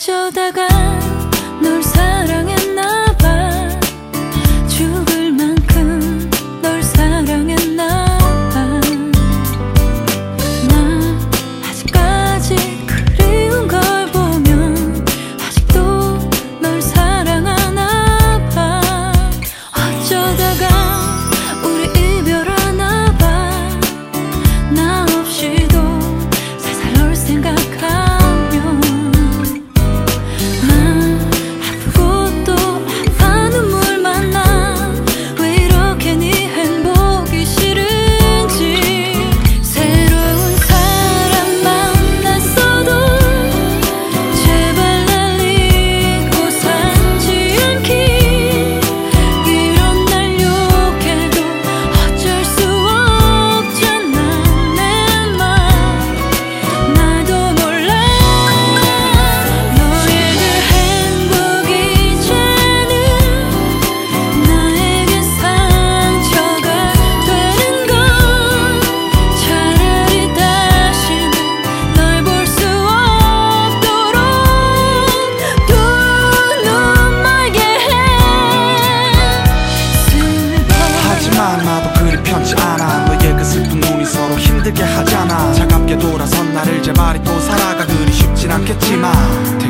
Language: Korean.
어쩌다가 널 사랑했나 봐. 죽을 만큼 널 사랑했나 봐. 나 아직까지 그리운 걸 보면 아직도 널 사랑하나 봐. 어쩌다가 우리 이별하나 봐. 나 없이도 살살 널 생각하면 나도 그리 편치 않아. 너의 그 슬픈 눈이 서로 힘들게 하잖아. 차갑게 돌아선 나를 제발 잊고 살아가 그리 쉽진 않겠지만